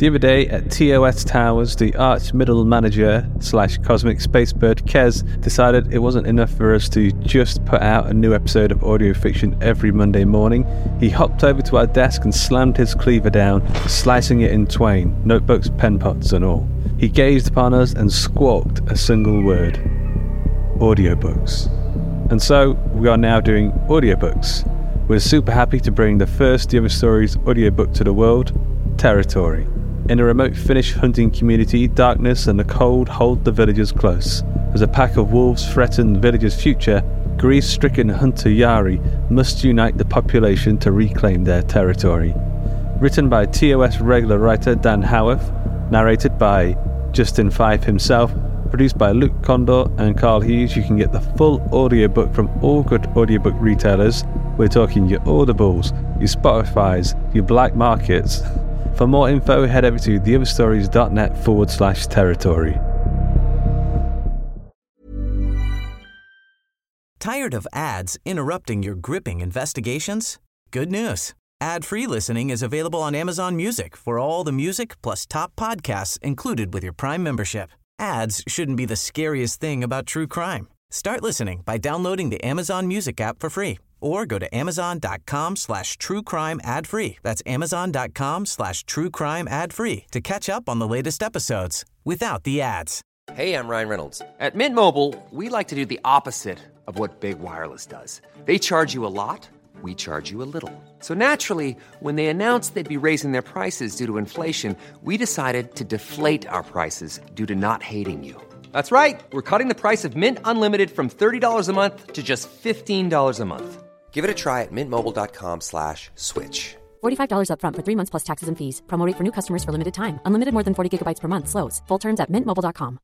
The other day at TOS Towers, the arch middle manager / cosmic spacebird Kez decided it wasn't enough for us to just put out a new episode of audio fiction every Monday morning. He hopped over to our desk and slammed his cleaver down, slicing it in twain, notebooks, pen pots and all. He gazed upon us and squawked a single word: audiobooks. And so we are now doing audiobooks. We're super happy to bring the first The Other Stories audiobook to the world, Territory. In a remote Finnish hunting community, darkness and the cold hold the villagers close. As a pack of wolves threaten the villagers' future, grief-stricken hunter Jari must unite the population to reclaim their territory. Written by TOS regular writer Dan Howarth, narrated by Justin Fife himself, produced by Luke Condor and Carl Hughes. You can get the full audiobook from all good audiobook retailers. We're talking your Audibles, your Spotifys, your black markets. For more info, head over to theotherstories.net/territory. Tired of ads interrupting your gripping investigations? Good news. Ad-free listening is available on Amazon Music for all the music plus top podcasts included with your Prime membership. Ads shouldn't be the scariest thing about true crime. Start listening by downloading the Amazon Music app for free or go to amazon.com/truecrime ad-free. That's amazon.com/truecrime ad-free to catch up on the latest episodes without the ads. Hey, I'm Ryan Reynolds. At Mint Mobile, we like to do the opposite of what Big Wireless does. They charge you a lot, we charge you a little. So naturally, when they announced they'd be raising their prices due to inflation, we decided to deflate our prices due to not hating you. That's right. We're cutting the price of Mint Unlimited from $30 a month to just $15 a month. Give it a try at mintmobile.com/switch. $45 up front for 3 months plus taxes and fees. Promo rate for new customers for limited time. Unlimited more than 40 gigabytes per month. Slows full terms at mintmobile.com.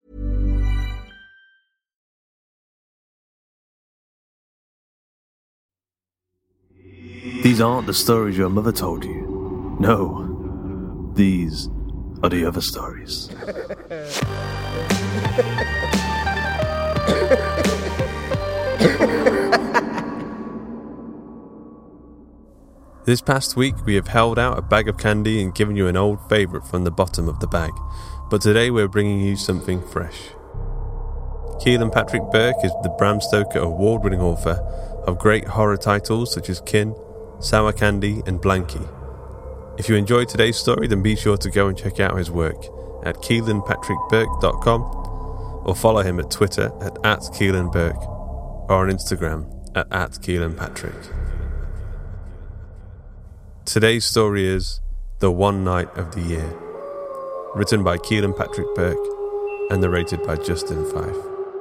These aren't the stories your mother told you. No, these are the other stories. This past week we have held out a bag of candy and given you an old favourite from the bottom of the bag, but today we're bringing you something fresh. Keelan Patrick Burke is the Bram Stoker award-winning author of great horror titles such as Kin, Sour Candy and Blanky. If you enjoyed today's story, then be sure to go and check out his work at KeelanPatrickBurke.com or follow him at Twitter at @KeelanBurke or on Instagram at @KeelanPatrick. Today's story is The One Night of the Year, written by Keelan Patrick Burke and narrated by Justin Fife.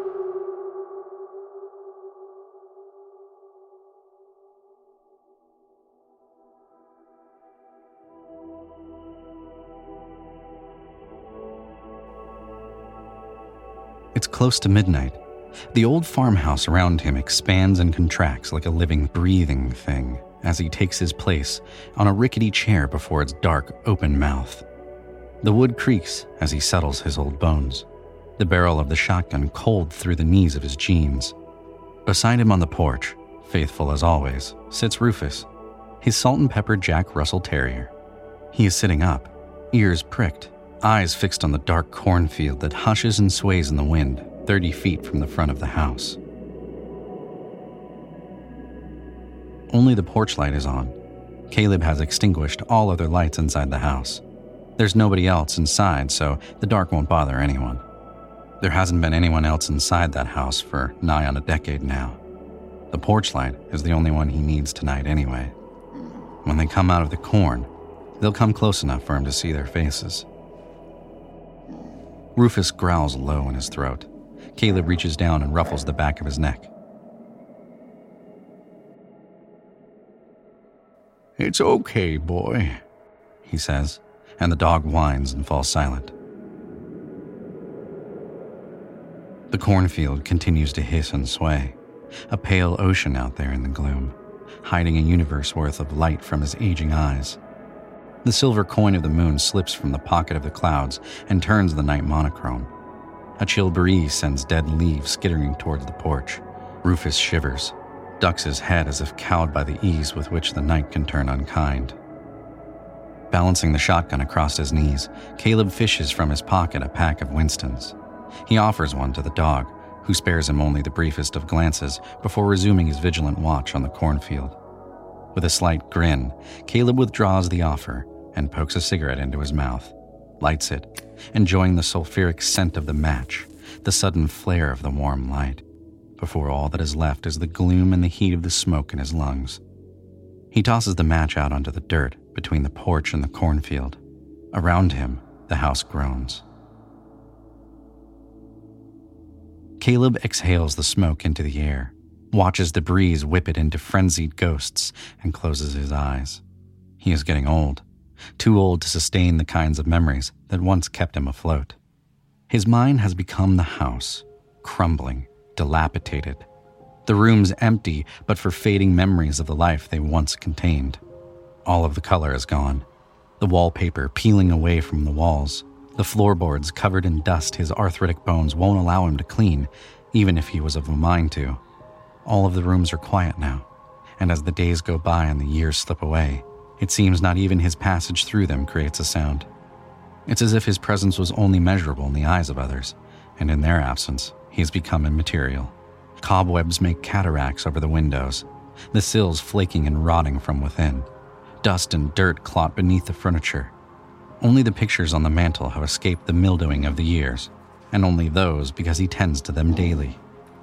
It's close to midnight. The old farmhouse around him expands and contracts like a living, breathing thing as he takes his place on a rickety chair before its dark, open mouth. The wood creaks as he settles his old bones, the barrel of the shotgun cold through the knees of his jeans. Beside him on the porch, faithful as always, sits Rufus, his salt-and-pepper Jack Russell Terrier. He is sitting up, ears pricked, eyes fixed on the dark cornfield that hushes and sways in the wind 30 feet from the front of the house. Only the porch light is on. Caleb has extinguished all other lights inside the house. There's nobody else inside, so the dark won't bother anyone. There hasn't been anyone else inside that house for nigh on a decade now. The porch light is the only one he needs tonight anyway. When they come out of the corn, they'll come close enough for him to see their faces. Rufus growls low in his throat. Caleb reaches down and ruffles the back of his neck. "It's okay, boy," he says, and the dog whines and falls silent. The cornfield continues to hiss and sway, a pale ocean out there in the gloom, hiding a universe worth of light from his aging eyes. The silver coin of the moon slips from the pocket of the clouds and turns the night monochrome. A chill breeze sends dead leaves skittering towards the porch. Rufus shivers, ducks his head as if cowed by the ease with which the night can turn unkind. Balancing the shotgun across his knees, Caleb fishes from his pocket a pack of Winstons. He offers one to the dog, who spares him only the briefest of glances before resuming his vigilant watch on the cornfield. With a slight grin, Caleb withdraws the offer and pokes a cigarette into his mouth, lights it, enjoying the sulfuric scent of the match, the sudden flare of the warm light, before all that is left is the gloom and the heat of the smoke in his lungs. He tosses the match out onto the dirt between the porch and the cornfield. Around him, the house groans. Caleb exhales the smoke into the air, watches the breeze whip it into frenzied ghosts, and closes his eyes. He is getting old, too old to sustain the kinds of memories that once kept him afloat. His mind has become the house, crumbling, dilapidated. The rooms empty, but for fading memories of the life they once contained. All of the color is gone, the wallpaper peeling away from the walls, the floorboards covered in dust his arthritic bones won't allow him to clean, even if he was of a mind to. All of the rooms are quiet now, and as the days go by and the years slip away, it seems not even his passage through them creates a sound. It's as if his presence was only measurable in the eyes of others, and in their absence, he has become immaterial. Cobwebs make cataracts over the windows, the sills flaking and rotting from within. Dust and dirt clot beneath the furniture. Only the pictures on the mantel have escaped the mildewing of the years, and only those because he tends to them daily.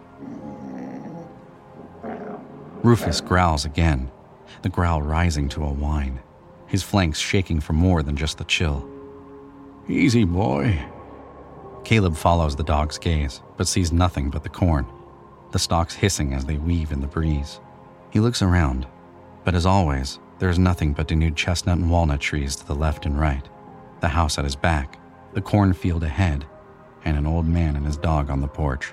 Rufus growls again, the growl rising to a whine, his flanks shaking for more than just the chill. "Easy, boy." Caleb follows the dog's gaze, but sees nothing but the corn, the stalks hissing as they weave in the breeze. He looks around, but as always, there is nothing but denuded chestnut and walnut trees to the left and right, the house at his back, the cornfield ahead, and an old man and his dog on the porch.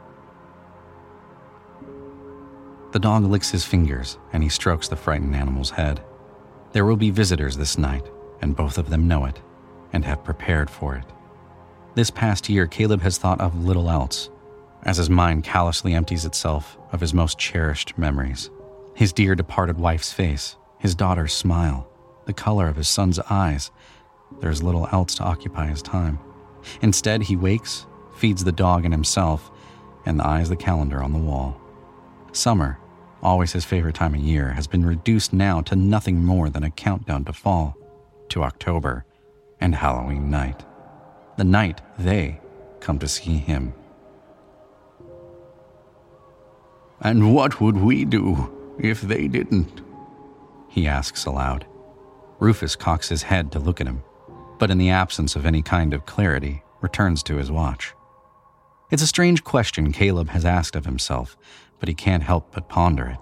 The dog licks his fingers, and he strokes the frightened animal's head. There will be visitors this night, and both of them know it, and have prepared for it. This past year, Caleb has thought of little else, as his mind callously empties itself of his most cherished memories. His dear departed wife's face, his daughter's smile, the color of his son's eyes. There is little else to occupy his time. Instead, he wakes, feeds the dog and himself, and eyes the calendar on the wall. Summer, always his favorite time of year, has been reduced now to nothing more than a countdown to fall, to October, and Halloween night. The night they come to see him. "And what would we do if they didn't?" he asks aloud. Rufus cocks his head to look at him, but in the absence of any kind of clarity, returns to his watch. It's a strange question Caleb has asked of himself, but he can't help but ponder it.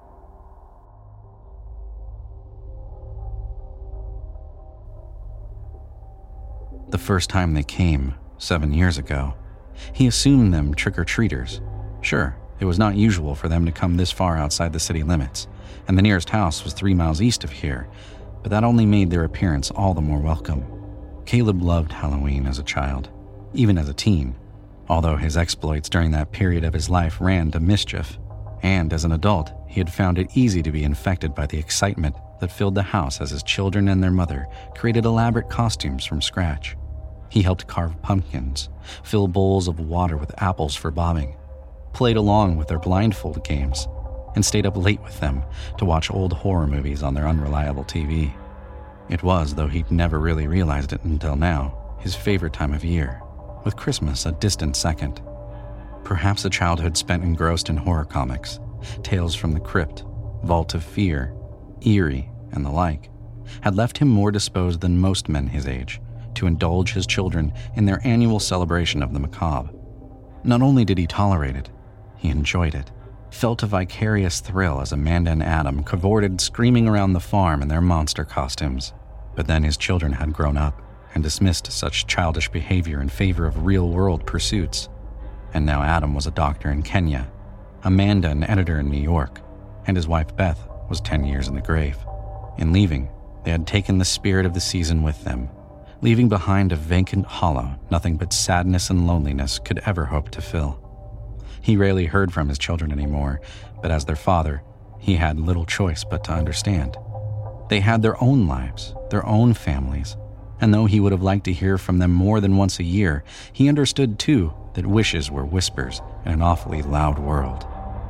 The first time they came, 7 years ago, he assumed them trick-or-treaters. Sure, it was not usual for them to come this far outside the city limits, and the nearest house was 3 miles east of here, but that only made their appearance all the more welcome. Caleb loved Halloween as a child, even as a teen, although his exploits during that period of his life ran to mischief, and as an adult, he had found it easy to be infected by the excitement that filled the house as his children and their mother created elaborate costumes from scratch. He helped carve pumpkins, fill bowls of water with apples for bobbing, played along with their blindfold games, and stayed up late with them to watch old horror movies on their unreliable TV. It was, though he'd never really realized it until now, his favorite time of year, with Christmas a distant second. Perhaps a childhood spent engrossed in horror comics, Tales from the Crypt, Vault of Fear, Eerie, and the like, had left him more disposed than most men his age to indulge his children in their annual celebration of the macabre. Not only did he tolerate it, he enjoyed it, felt a vicarious thrill as Amanda and Adam cavorted screaming around the farm in their monster costumes. But then his children had grown up and dismissed such childish behavior in favor of real-world pursuits. And now Adam was a doctor in Kenya, Amanda an editor in New York, and his wife Beth was 10 years in the grave. In leaving, they had taken the spirit of the season with them, leaving behind a vacant hollow nothing but sadness and loneliness could ever hope to fill. He rarely heard from his children anymore, but as their father, he had little choice but to understand. They had their own lives, their own families, and though he would have liked to hear from them more than once a year, he understood too that wishes were whispers in an awfully loud world.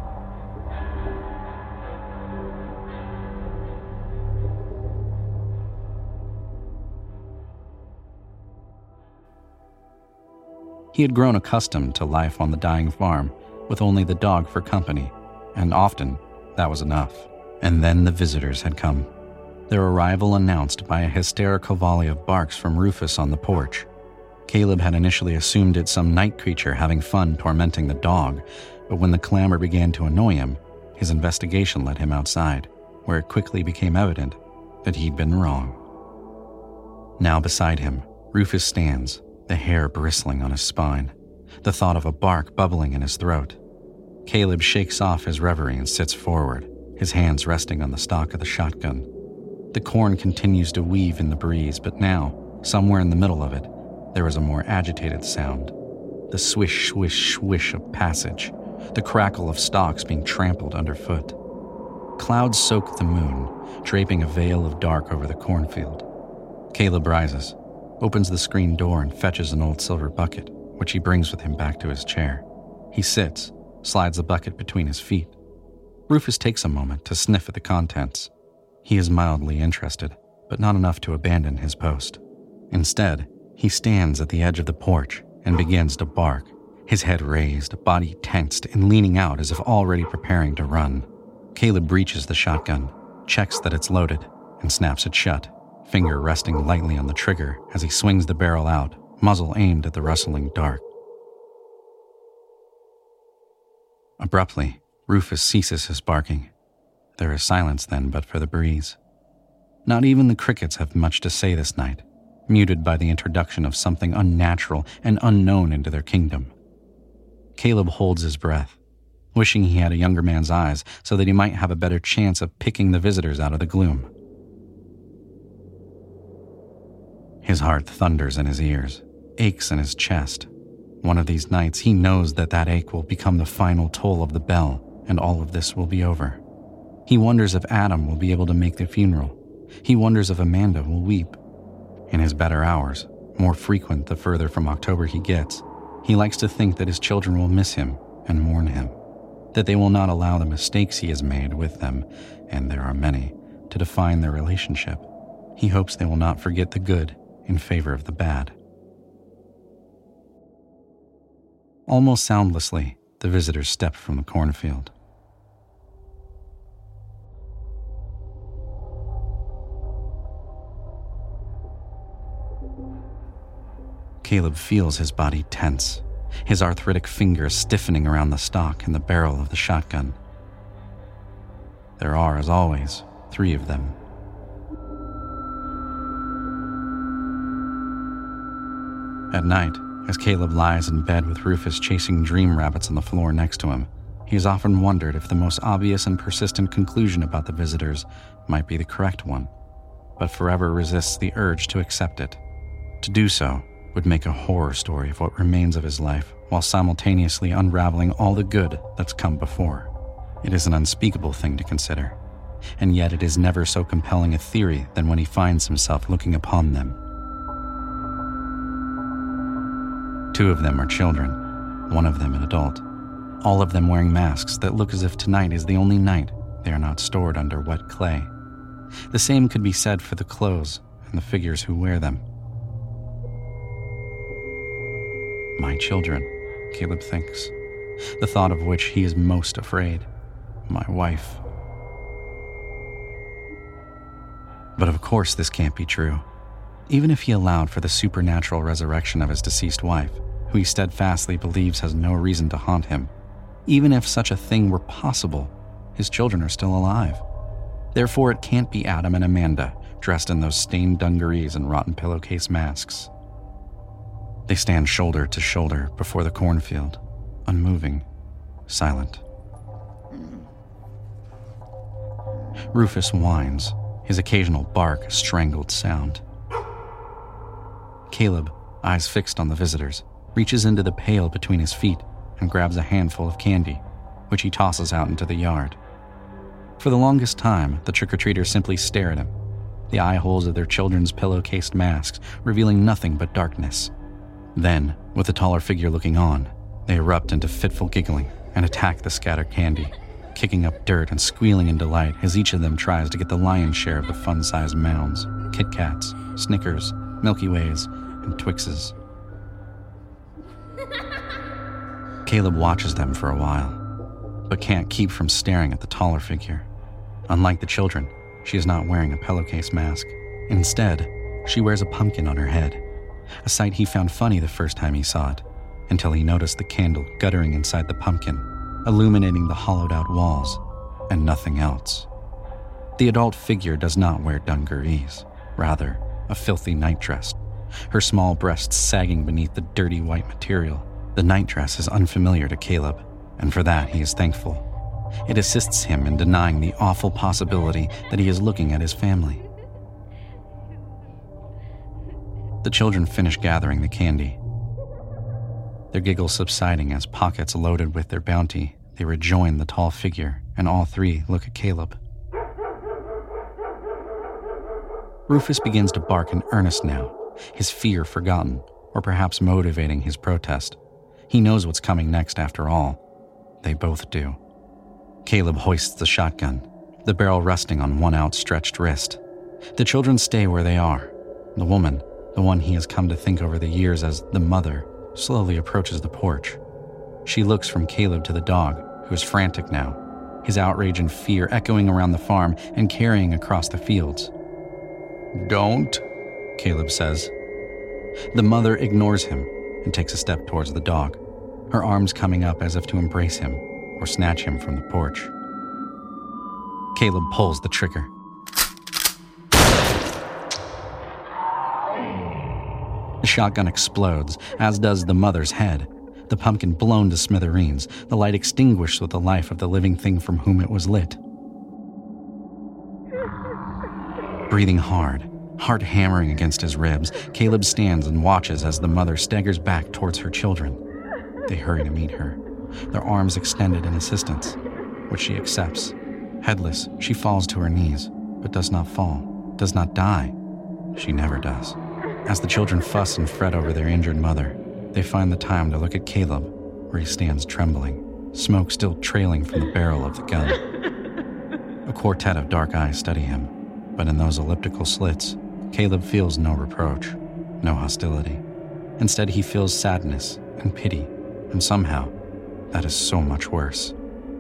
He had grown accustomed to life on the dying farm, with only the dog for company, and often that was enough. And then the visitors had come. Their arrival announced by a hysterical volley of barks from Rufus on the porch. Caleb had initially assumed it some night creature having fun tormenting the dog, but when the clamor began to annoy him, his investigation led him outside, where it quickly became evident that he'd been wrong. Now beside him, Rufus stands, the hair bristling on his spine, the thought of a bark bubbling in his throat. Caleb shakes off his reverie and sits forward, his hands resting on the stock of the shotgun. The corn continues to weave in the breeze, but now, somewhere in the middle of it, there is a more agitated sound. The swish, swish, swish of passage, the crackle of stalks being trampled underfoot. Clouds soak the moon, draping a veil of dark over the cornfield. Caleb rises, opens the screen door and fetches an old silver bucket, which he brings with him back to his chair. He sits, slides the bucket between his feet. Rufus takes a moment to sniff at the contents. He is mildly interested, but not enough to abandon his post. Instead, he stands at the edge of the porch and begins to bark, his head raised, body tensed and leaning out as if already preparing to run. Caleb breaches the shotgun, checks that it's loaded, and snaps it shut, finger resting lightly on the trigger as he swings the barrel out, muzzle aimed at the rustling dark. Abruptly, Rufus ceases his barking. There is silence then but for the breeze. Not even the crickets have much to say this night, muted by the introduction of something unnatural and unknown into their kingdom. Caleb holds his breath, wishing he had a younger man's eyes so that he might have a better chance of picking the visitors out of the gloom. His heart thunders in his ears, aches in his chest. One of these nights he knows that ache will become the final toll of the bell, and all of this will be over. He wonders if Adam will be able to make the funeral. He wonders if Amanda will weep. In his better hours, more frequent the further from October he gets, he likes to think that his children will miss him and mourn him, that they will not allow the mistakes he has made with them, and there are many, to define their relationship. He hopes they will not forget the good in favor of the bad. Almost soundlessly, the visitors step from the cornfield. Caleb feels his body tense, his arthritic fingers stiffening around the stock and the barrel of the shotgun. There are, as always, 3 of them. At night, as Caleb lies in bed with Rufus chasing dream rabbits on the floor next to him, he has often wondered if the most obvious and persistent conclusion about the visitors might be the correct one, but forever resists the urge to accept it. To do so would make a horror story of what remains of his life while simultaneously unraveling all the good that's come before. It is an unspeakable thing to consider, and yet it is never so compelling a theory than when he finds himself looking upon them. 2 of them are children, 1 of them an adult, all of them wearing masks that look as if tonight is the only night they are not stored under wet clay. The same could be said for the clothes and the figures who wear them. My children, Caleb thinks, the thought of which he is most afraid. My wife. But of course this can't be true. Even if he allowed for the supernatural resurrection of his deceased wife, who he steadfastly believes has no reason to haunt him, even if such a thing were possible, his children are still alive. Therefore it can't be Adam and Amanda, dressed in those stained dungarees and rotten pillowcase masks. They stand shoulder to shoulder before the cornfield, unmoving, silent. Rufus whines, his occasional bark a strangled sound. Caleb, eyes fixed on the visitors, reaches into the pail between his feet and grabs a handful of candy, which he tosses out into the yard. For the longest time, the trick-or-treaters simply stare at him, the eye holes of their children's pillow-cased masks revealing nothing but darkness. Then, with the taller figure looking on, they erupt into fitful giggling and attack the scattered candy, kicking up dirt and squealing in delight as each of them tries to get the lion's share of the fun-sized mounds, Kit Kats, Snickers, Milky Ways, and Twixes. Caleb watches them for a while, but can't keep from staring at the taller figure. Unlike the children, she is not wearing a pillowcase mask. Instead, she wears a pumpkin on her head, a sight he found funny the first time he saw it, until he noticed the candle guttering inside the pumpkin, illuminating the hollowed-out walls, and nothing else. The adult figure does not wear dungarees, rather, a filthy nightdress, her small breasts sagging beneath the dirty white material. The nightdress is unfamiliar to Caleb, and for that he is thankful. It assists him in denying the awful possibility that he is looking at his family. The children finish gathering the candy. Their giggles subsiding as pockets loaded with their bounty, they rejoin the tall figure, and all three look at Caleb. Rufus begins to bark in earnest now, his fear forgotten, or perhaps motivating his protest. He knows what's coming next after all. They both do. Caleb hoists the shotgun, the barrel resting on one outstretched wrist. The children stay where they are. The woman, the one he has come to think over the years as the mother, slowly approaches the porch. She looks from Caleb to the dog, who is frantic now, his outrage and fear echoing around the farm and carrying across the fields. "Don't," Caleb says. The mother ignores him and takes a step towards the dog, her arms coming up as if to embrace him or snatch him from the porch. Caleb pulls the trigger. The shotgun explodes, as does the mother's head, the pumpkin blown to smithereens, the light extinguished with the life of the living thing from whom it was lit. Breathing hard, heart hammering against his ribs, Caleb stands and watches as the mother staggers back towards her children. They hurry to meet her, their arms extended in assistance, which she accepts. Headless, she falls to her knees, but does not fall, does not die. She never does. As the children fuss and fret over their injured mother, they find the time to look at Caleb, where he stands trembling, smoke still trailing from the barrel of the gun. A quartet of dark eyes study him, but in those elliptical slits, Caleb feels no reproach, no hostility. Instead, he feels sadness and pity, and somehow, that is so much worse.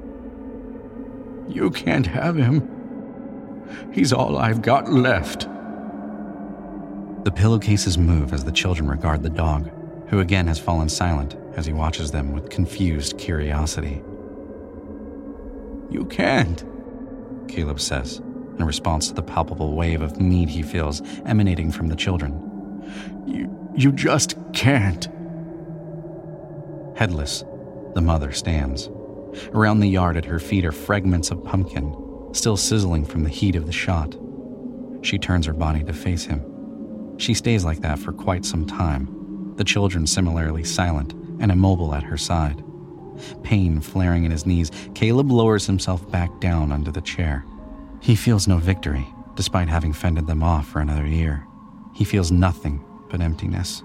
"You can't have him. He's all I've got left." The pillowcases move as the children regard the dog, who again has fallen silent as he watches them with confused curiosity. "You can't," Caleb says, in response to the palpable wave of need he feels emanating from the children. You just can't." Headless, the mother stands. Around the yard at her feet are fragments of pumpkin, still sizzling from the heat of the shot. She turns her body to face him. She stays like that for quite some time, the children similarly silent and immobile at her side. Pain flaring in his knees, Caleb lowers himself back down under the chair. He feels no victory, despite having fended them off for another year. He feels nothing but emptiness.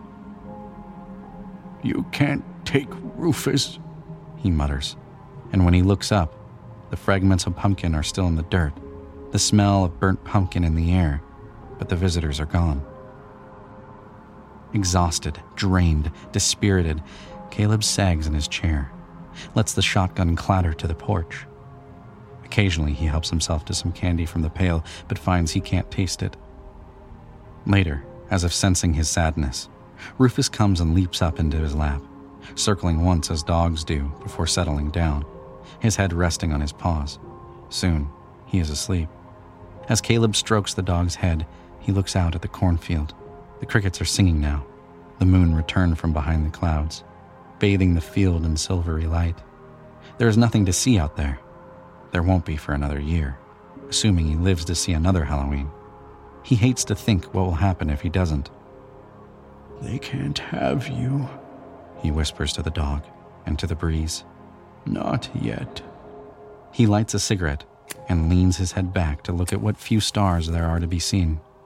"You can't take Rufus," he mutters. And when he looks up, the fragments of pumpkin are still in the dirt, the smell of burnt pumpkin in the air, but the visitors are gone. Exhausted, drained, dispirited, Caleb sags in his chair, lets the shotgun clatter to the porch. Occasionally, he helps himself to some candy from the pail, but finds he can't taste it. Later, as if sensing his sadness, Rufus comes and leaps up into his lap, circling once as dogs do before settling down, his head resting on his paws. Soon, he is asleep. As Caleb strokes the dog's head, he looks out at the cornfield. The crickets are singing now, the moon returned from behind the clouds, bathing the field in silvery light. There is nothing to see out there. There won't be for another year, assuming he lives to see another Halloween. He hates to think what will happen if he doesn't. "They can't have you," he whispers to the dog and to the breeze. "Not yet." He lights a cigarette and leans his head back to look at what few stars there are to be seen.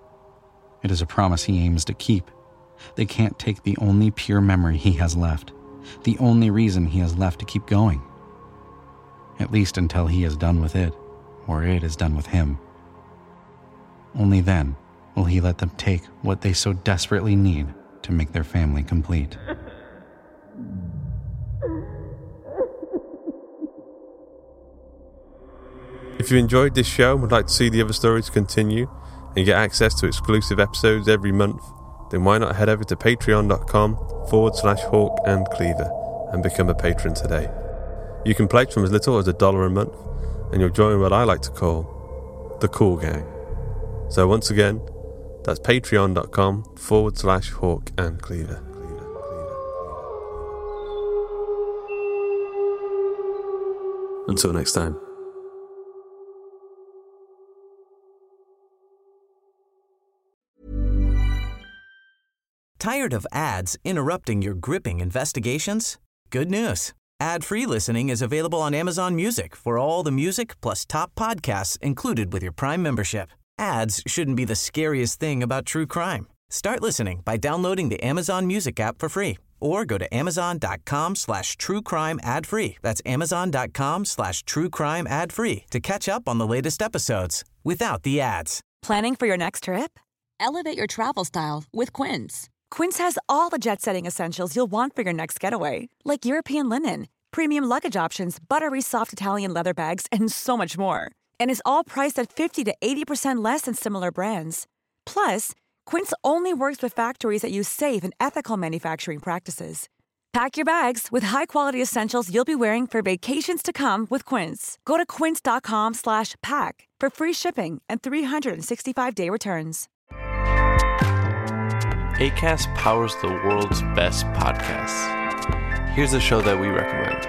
It is a promise he aims to keep. They can't take the only pure memory he has left, the only reason he has left to keep going. At least until he is done with it, or it is done with him. Only then will he let them take what they so desperately need to make their family complete. If you enjoyed this show and would like to see the other stories continue and get access to exclusive episodes every month, then why not head over to patreon.com/Hawk and Cleaver and become a patron today. You can pledge from as little as $1 a month and you'll join what I like to call the Cool Gang. So once again, that's patreon.com/Hawk and Cleaver. Until next time. Tired of ads interrupting your gripping investigations? Good news. Ad-free listening is available on Amazon Music for all the music plus top podcasts included with your Prime membership. Ads shouldn't be the scariest thing about true crime. Start listening by downloading the Amazon Music app for free or go to amazon.com/truecrime ad-free. That's amazon.com/truecrime ad-free to catch up on the latest episodes without the ads. Planning for your next trip? Elevate your travel style with Quince. Quince has all the jet-setting essentials you'll want for your next getaway, like European linen, premium luggage options, buttery soft Italian leather bags, and so much more. And is all priced at 50 to 80% less than similar brands. Plus, Quince only works with factories that use safe and ethical manufacturing practices. Pack your bags with high-quality essentials you'll be wearing for vacations to come with Quince. Go to quince.com/pack for free shipping and 365-day returns. Acast powers the world's best podcasts. Here's a show that we recommend.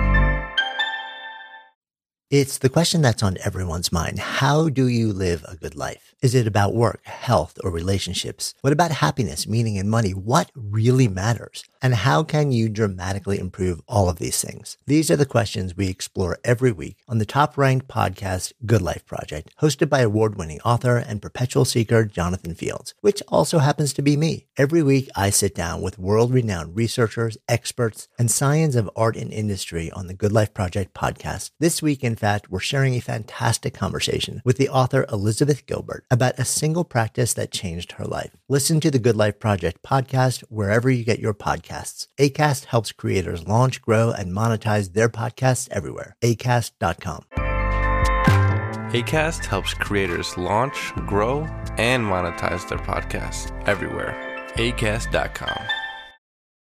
It's the question that's on everyone's mind. How do you live a good life? Is it about work, health, or relationships? What about happiness, meaning, and money? What really matters? And how can you dramatically improve all of these things? These are the questions we explore every week on the top-ranked podcast, Good Life Project, hosted by award-winning author and perpetual seeker Jonathan Fields, which also happens to be me. Every week, I sit down with world-renowned researchers, experts, and science of art and industry on the Good Life Project podcast. This week, in fact, we're sharing a fantastic conversation with the author Elizabeth Gilbert about a single practice that changed her life. Listen to the Good Life Project podcast wherever you get your podcasts. Acast helps creators launch, grow, and monetize their podcasts everywhere. Acast.com. Acast helps creators launch, grow, and monetize their podcasts everywhere. Acast.com.